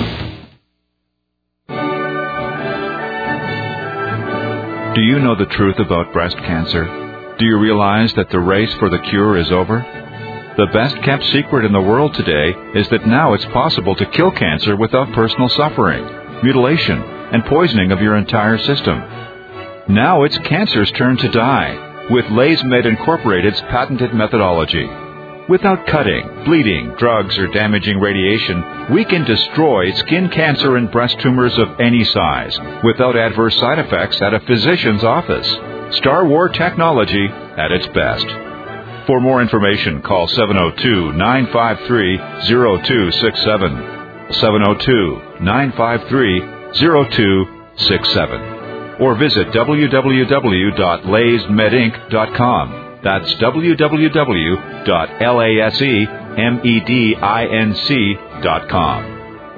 Do you know the truth about breast cancer? Do you realize that the race for the cure is over? The best-kept secret in the world today is that now it's possible to kill cancer without personal suffering, mutilation, and poisoning of your entire system. Now it's cancer's turn to die with LaysMed Incorporated's patented methodology. Without cutting, bleeding, drugs, or damaging radiation, we can destroy skin cancer and breast tumors of any size without adverse side effects at a physician's office. Star War technology at its best. For more information, call seven oh two, nine five three, oh two six seven, seven oh two, nine five three, oh two six seven, or visit w w w dot lays med inc dot com. That's w w w dot lasemedinc dot com.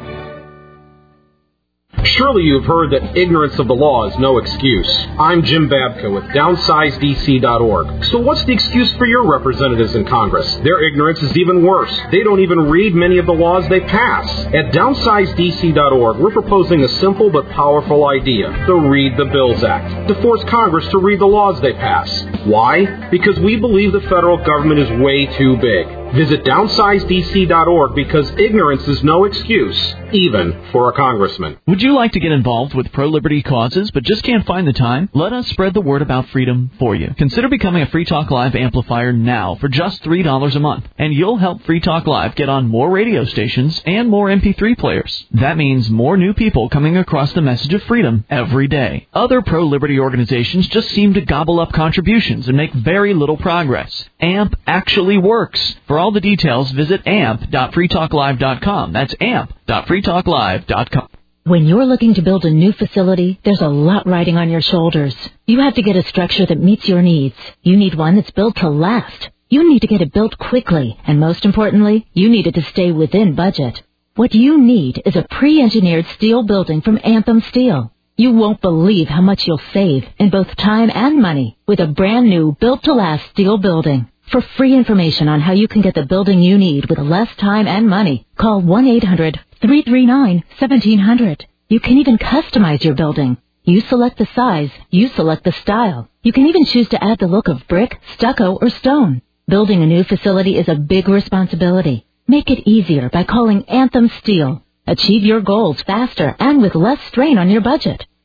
Surely you've heard that ignorance of the law is no excuse. I'm Jim Babka with downsize D C dot org. So what's the excuse for your representatives in Congress? Their ignorance is even worse. They don't even read many of the laws they pass. At downsize D C dot org, we're proposing a simple but powerful idea, the Read the Bills Act, to force Congress to read the laws they pass. Why? Because we believe the federal government is way too big. Visit downsize D C dot org because ignorance is no excuse, even for a congressman. Would you like to get involved with pro-liberty causes but just can't find the time? Let us spread the word about freedom for you. Consider becoming a Free Talk Live amplifier now for just three dollars a month, and you'll help Free Talk Live get on more radio stations and more M P three players. That means more new people coming across the message of freedom every day. Other pro-liberty organizations just seem to gobble up contributions and make very little progress. A M P actually works. For all the details, visit amp dot free talk live dot com. That's amp dot free talk live dot com. When you're looking to build a new facility, there's a lot riding on your shoulders. You have to get a structure that meets your needs. You need one that's built to last. You need to get it built quickly. And most importantly, you need it to stay within budget. What you need is a pre-engineered steel building from Anthem Steel. You won't believe how much you'll save in both time and money with a brand new built-to-last steel building. For free information on how you can get the building you need with less time and money, call one eight hundred three three nine one seven zero zero. You can even customize your building. You select the size, you select the style. You can even choose to add the look of brick, stucco, or stone. Building a new facility is a big responsibility. Make it easier by calling Anthem Steel. Achieve your goals faster and with less strain on your budget.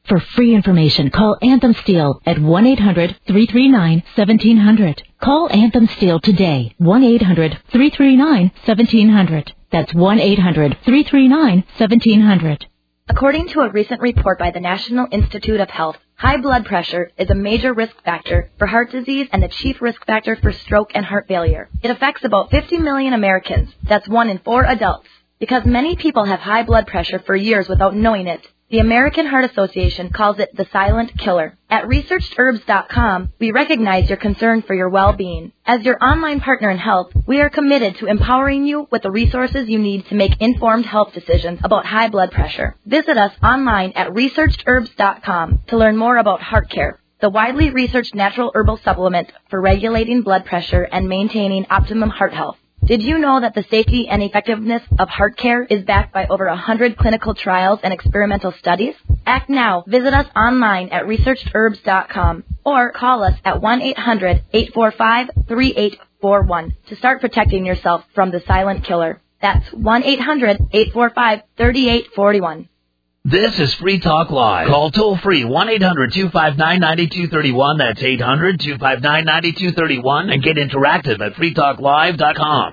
For free information, call Anthem Steel at one eight hundred three three nine one seven zero zero. Call Anthem Steel today, one eight hundred three three nine one seven zero zero. That's one eight hundred three three nine one seven zero zero. According to a recent report by the National Institute of Health, high blood pressure is a major risk factor for heart disease and the chief risk factor for stroke and heart failure. It affects about fifty million Americans. That's one in four adults. Because many people have high blood pressure for years without knowing it, the American Heart Association calls it the silent killer. At researched herbs dot com, we recognize your concern for your well-being. As your online partner in health, we are committed to empowering you with the resources you need to make informed health decisions about high blood pressure. Visit us online at researched herbs dot com to learn more about Heart Care, the widely researched natural herbal supplement for regulating blood pressure and maintaining optimum heart health. Did you know that the safety and effectiveness of Heart Care is backed by over one hundred clinical trials and experimental studies? Act now. Visit us online at researched herbs dot com or call us at one eight hundred eight four five three eight four one to start protecting yourself from the silent killer. That's one eight hundred eight four five three eight four one. This is Free Talk Live. Call toll free one eight hundred two five nine nine two three one. That's eight hundred two five nine nine two three one. And get interactive at free talk live dot com.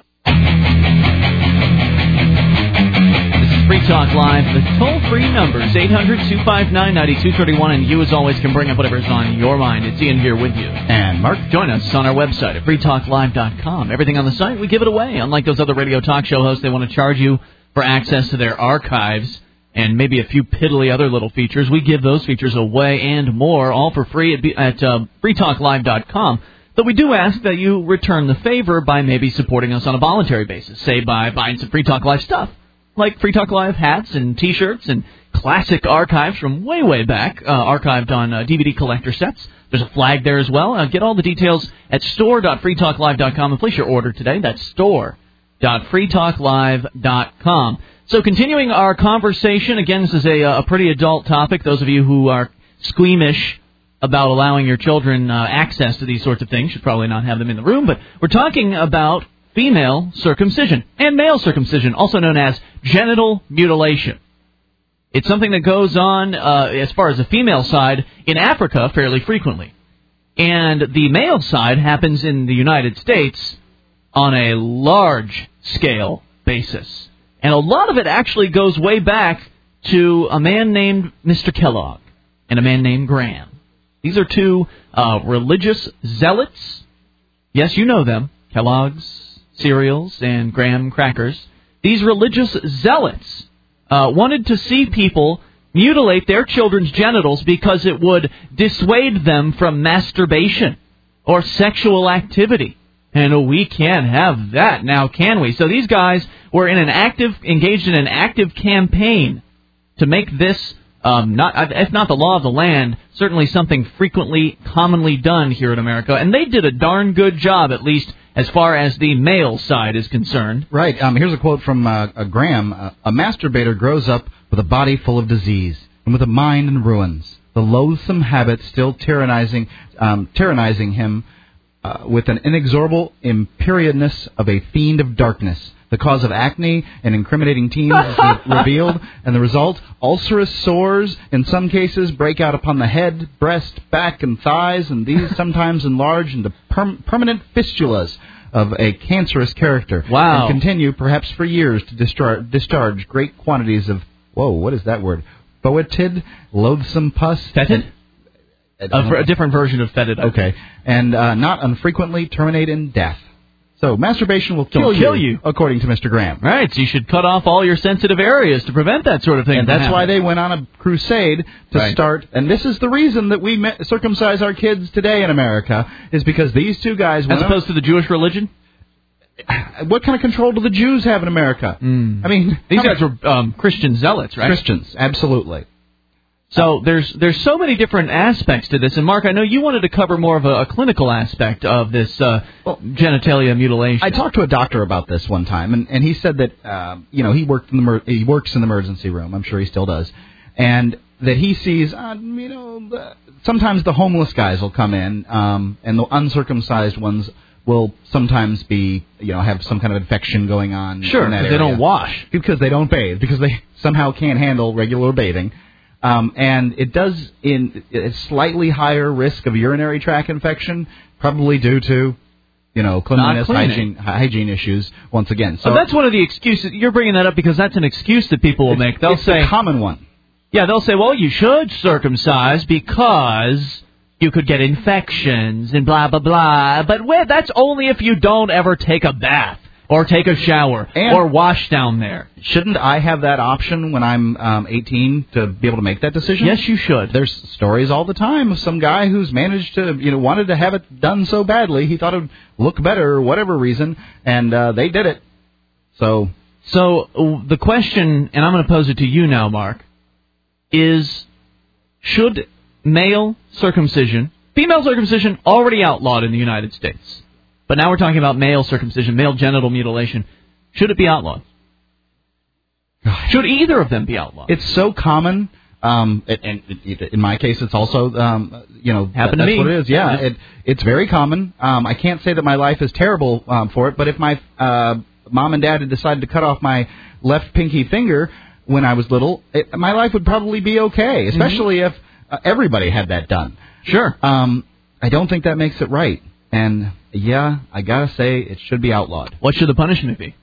This is Free Talk Live. The toll-free numbers, eight hundred two five nine nine two three one. And you, as always, can bring up whatever's on your mind. It's Ian here with you. And Mark. Join us on our website at free talk live dot com. Everything on the site, we give it away. Unlike those other radio talk show hosts, they want to charge you for access to their archives and maybe a few piddly other little features. We give those features away and more, all for free at, at uh, free talk live dot com. But we do ask that you return the favor by maybe supporting us on a voluntary basis, say by buying some Free Talk Live stuff, like Free Talk Live hats and T-shirts and classic archives from way, way back, uh, archived on uh, D V D collector sets. There's a flag there as well. Uh, get all the details at store dot free talk live dot com and place your order today. That's store dot free talk live dot com. So continuing our conversation, again, this is a, a pretty adult topic. Those of you who are squeamish about allowing your children uh, access to these sorts of things should probably not have them in the room. But we're talking about female circumcision and male circumcision, also known as genital mutilation. It's something that goes on, uh, as far as the female side, in Africa fairly frequently. And the male side happens in the United States on a large-scale basis. And a lot of it actually goes way back to a man named Mister Kellogg and a man named Graham. These are two uh, religious zealots. Yes, you know them. Kellogg's cereals and Graham crackers. These religious zealots uh, wanted to see people mutilate their children's genitals because it would dissuade them from masturbation or sexual activity. And we can't have that now, can we? So these guys were in an active, engaged in an active campaign to make this, um, not if not the law of the land, certainly something frequently, commonly done here in America. And they did a darn good job, at least as far as the male side is concerned. Right. Um, here's a quote from uh, uh, Graham. Uh, a masturbator grows up with a body full of disease and with a mind in ruins. The loathsome habit still tyrannizing, um, tyrannizing him uh, with an inexorable imperiousness of a fiend of darkness. The cause of acne and incriminating teens is revealed, and the result, ulcerous sores, in some cases, break out upon the head, breast, back, and thighs, and these sometimes enlarge into per- permanent fistulas of a cancerous character. Wow. And continue, perhaps for years, to discharge, discharge great quantities of, whoa, what is that word? Foetid, loathsome pus. Fetid? A, a different version of fetid. Okay. And uh, not unfrequently terminate in death. So masturbation will kill, you, kill you, you, according to Mister Graham. Right, so you should cut off all your sensitive areas to prevent that sort of thing. And that's why they went on a crusade to right. start. And this is the reason that we circumcise our kids today in America, is because these two guys... As opposed to the Jewish religion? What kind of control do the Jews have in America? Mm. I mean... These guys were um, Christian zealots, right? Christians, absolutely. So there's there's so many different aspects to this. And, Mark, I know you wanted to cover more of a, a clinical aspect of this uh, well, genitalia mutilation. I talked to a doctor about this one time, and, and he said that, uh, you know, he worked in the mer- he works in the emergency room. I'm sure he still does. And that he sees, uh, you know, the, sometimes the homeless guys will come in, um, and the uncircumcised ones will sometimes be, you know, have some kind of infection going on. Sure, in that because they area. don't wash. Because they don't bathe, because they somehow can't handle regular bathing. Um, and it does in a slightly higher risk of urinary tract infection, probably due to, you know, cleanliness, hygiene, hygiene issues. Once again, so oh, that's one of the excuses. You're bringing that up because that's an excuse that people will make. They'll it's say a common one. Yeah, they'll say, well, you should circumcise because you could get infections and blah blah blah. But wait, that's only if you don't ever take a bath. Or take a shower, and or wash down there. Shouldn't I have that option when I'm um, eighteen to be able to make that decision? Yes, you should. There's stories all the time of some guy who's managed to, you know, wanted to have it done so badly he thought it would look better or whatever reason, and uh, they did it. So, so uh, the question, and I'm going to pose it to you now, Mark, is should male circumcision, female circumcision, already outlawed in the United States? But now we're talking about male circumcision, male genital mutilation. Should it be outlawed? Should either of them be outlawed? It's so common, um, and, and it, in my case, it's also, um, you know, Happened that, to that's me. what it is. Yeah, Yeah. It, it's very common. Um, I can't say that my life is terrible um, for it, but if my uh, mom and dad had decided to cut off my left pinky finger when I was little, it, my life would probably be okay, especially mm-hmm. if uh, everybody had that done. Sure. Um, I don't think that makes it right. And, yeah, I got to say, it should be outlawed. What should the punishment be?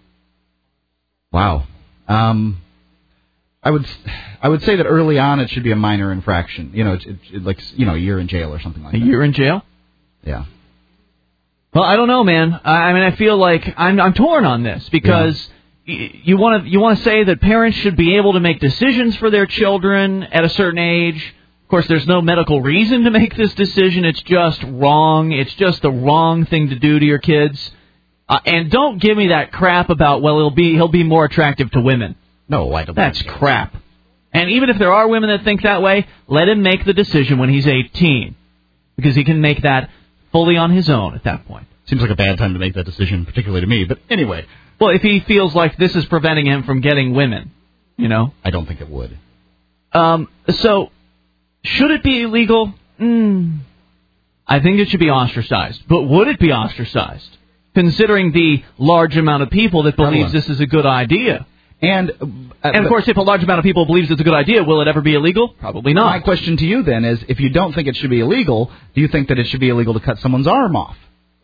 Wow. Um, I would I would say that early on it should be a minor infraction. You know, it, it, like, you know, a year in jail or something like a that. A year in jail? Yeah. Well, I don't know, man. I mean, I feel like I'm I'm torn on this because yeah. y- you want to you want to say that parents should be able to make decisions for their children at a certain age. Of course, there's no medical reason to make this decision. It's just wrong. It's just the wrong thing to do to your kids. Uh, and don't give me that crap about, well, he'll be he'll be more attractive to women. No, I don't. That's crap. And even if there are women that think that way, let him make the decision when he's eighteen, because he can make that fully on his own at that point. Seems like a bad time to make that decision, particularly to me. But anyway, well, if he feels like this is preventing him from getting women, you know, I don't think it would. Um. So. Should it be illegal? Mm, I think it should be ostracized. But would it be ostracized, considering the large amount of people that believes this is a good idea? And, uh, and of course, if a large amount of people believes it's a good idea, will it ever be illegal? Probably not. My question to you, then, is if you don't think it should be illegal, do you think that it should be illegal to cut someone's arm off?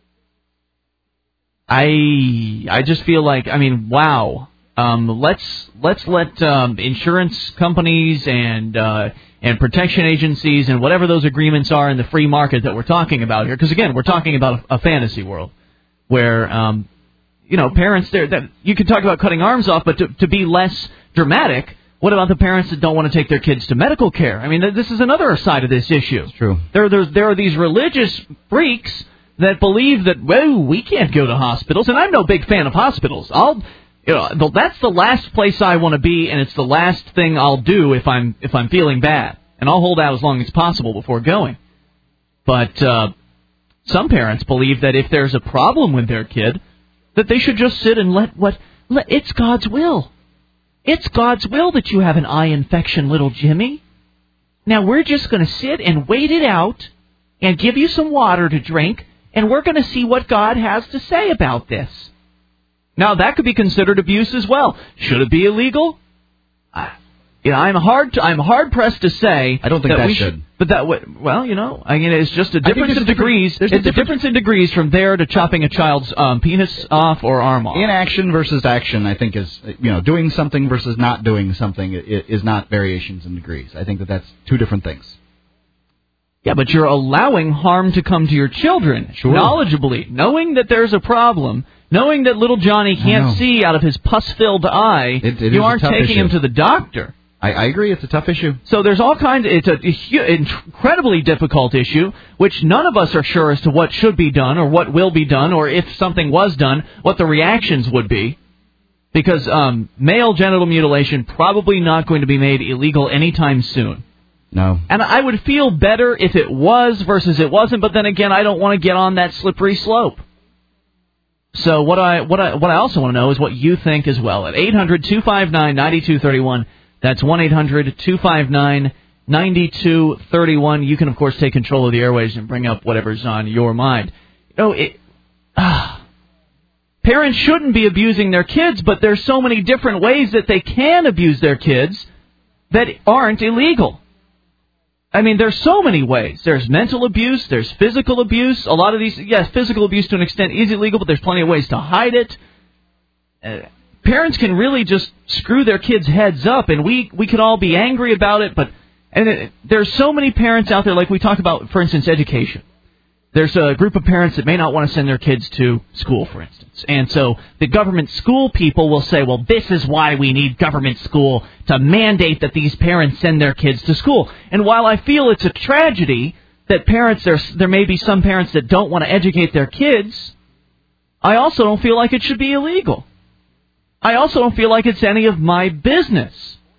I I just feel like, I mean, wow. Um, let's let's let um, insurance companies and uh, and protection agencies and whatever those agreements are in the free market that we're talking about here, because again, we're talking about a, a fantasy world where um, you know parents there that you can talk about cutting arms off, but to, to be less dramatic, what about the parents that don't want to take their kids to medical care? I mean, th- this is another side of this issue. It's true. There there's, there are these religious freaks that believe that, well, we can't go to hospitals, and I'm no big fan of hospitals. I'll You know, that's the last place I want to be, and it's the last thing I'll do if I'm if I'm feeling bad. And I'll hold out as long as possible before going. But uh, some parents believe that if there's a problem with their kid, that they should just sit and let what let, it's God's will. It's God's will that you have an eye infection, little Jimmy. Now we're just going to sit and wait it out and give you some water to drink, and we're going to see what God has to say about this. Now, that could be considered abuse as well. Should it be illegal? I, you know, I'm hard. To, I'm hard pressed to say. I don't think that, that we should. should. But that, well, you know, I mean, it's just a I think difference there's in a different- degrees. there's It's a a difference in degrees from there to chopping a child's um, penis off or arm off. Inaction versus action, I think, is, you know, doing something versus not doing something is not variations in degrees. I think that that's two different things. Yeah, but you're allowing harm to come to your children, Sure. knowledgeably, knowing that there's a problem, knowing that little Johnny can't see out of his pus-filled eye. It, it you is aren't a tough taking issue. him to the doctor. I, I agree, it's a tough issue. So there's all kinds of, it's an incredibly difficult issue, which none of us are sure as to what should be done or what will be done, or if something was done, what the reactions would be. Because um, male genital mutilation probably not going to be made illegal anytime soon. No. And I would feel better if it was versus it wasn't, but then again, I don't want to get on that slippery slope. So what I what I what I also want to know is what you think as well. At eight hundred two five nine nine two three one, that's one eight hundred two five nine nine two three one. You can of course take control of the airwaves and bring up whatever's on your mind. You know, it, ah, parents shouldn't be abusing their kids, but there's so many different ways that they can abuse their kids that aren't illegal. I mean, there's so many ways. There's mental abuse. There's physical abuse. A lot of these, yes, physical abuse to an extent is illegal, but there's plenty of ways to hide it. Uh, parents can really just screw their kids' heads up, and we, we could all be angry about it, but and it, there's so many parents out there, like we talk about, for instance, education. There's a group of parents that may not want to send their kids to school, for instance. And so the government school people will say, well, this is why we need government school, to mandate that these parents send their kids to school. And while I feel it's a tragedy that parents, there, there may be some parents that don't want to educate their kids, I also don't feel like it should be illegal. I also don't feel like it's any of my business.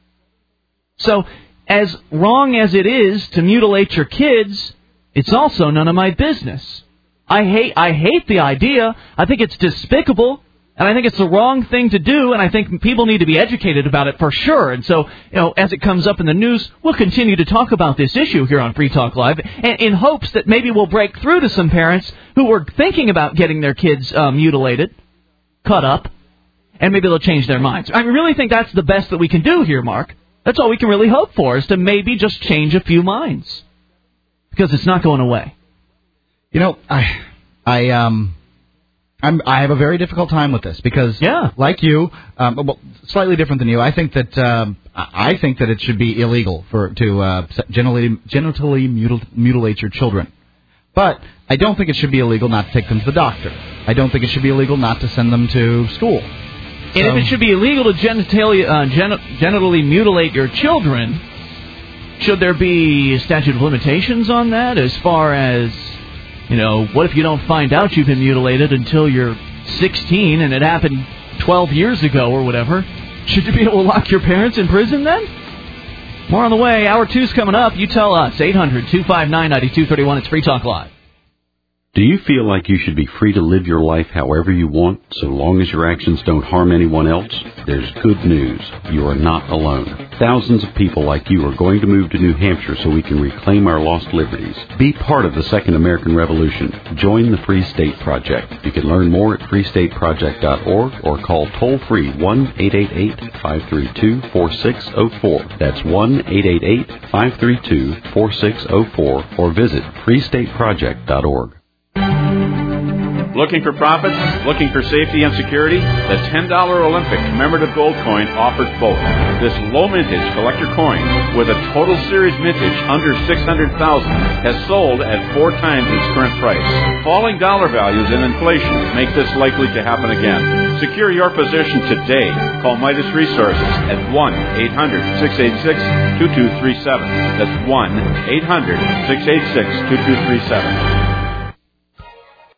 So as wrong as it is to mutilate your kids, it's also none of my business. I hate I hate the idea. I think it's despicable, and I think it's the wrong thing to do, and I think people need to be educated about it for sure. And so, you know, as it comes up in the news, we'll continue to talk about this issue here on Free Talk Live, and in hopes that maybe we'll break through to some parents who were thinking about getting their kids uh, mutilated, cut up, and maybe they'll change their minds. I really think that's the best that we can do here, Mark. That's all we can really hope for, is to maybe just change a few minds. Because it's not going away. You know, I, I, um, I'm, I have a very difficult time with this because, yeah. like you, um, well, slightly different than you. I think that um, I think that it should be illegal for to uh, genitally, genitally mutil, mutilate your children. But I don't think it should be illegal not to take them to the doctor. I don't think it should be illegal not to send them to school. And so, if it should be illegal to genitally, uh, gen- genitally mutilate your children, should there be a statute of limitations on that as far as, you know, what if you don't find out you've been mutilated until you're sixteen and it happened twelve years ago or whatever? Should you be able to lock your parents in prison then? More on the way. Hour two's coming up. You tell us. eight hundred two five nine nine two three one. It's Free Talk Live. Do you feel like you should be free to live your life however you want, so long as your actions don't harm anyone else? There's good news. You are not alone. Thousands of people like you are going to move to New Hampshire so we can reclaim our lost liberties. Be part of the Second American Revolution. Join the Free State Project. You can learn more at free state project dot org or call toll-free one eight eight eight, five three two, four six zero four. That's one eight eight eight, five three two, four six zero four or visit free state project dot org. Looking for profits? Looking for safety and security? The ten dollar Olympic commemorative gold coin offers both. This low mintage collector coin, with a total series mintage under six hundred thousand dollars, has sold at four times its current price. Falling dollar values and inflation make this likely to happen again. Secure your position today. Call Midas Resources at one eight hundred, six eight six, two two three seven. That's one eight hundred, six eight six, two two three seven.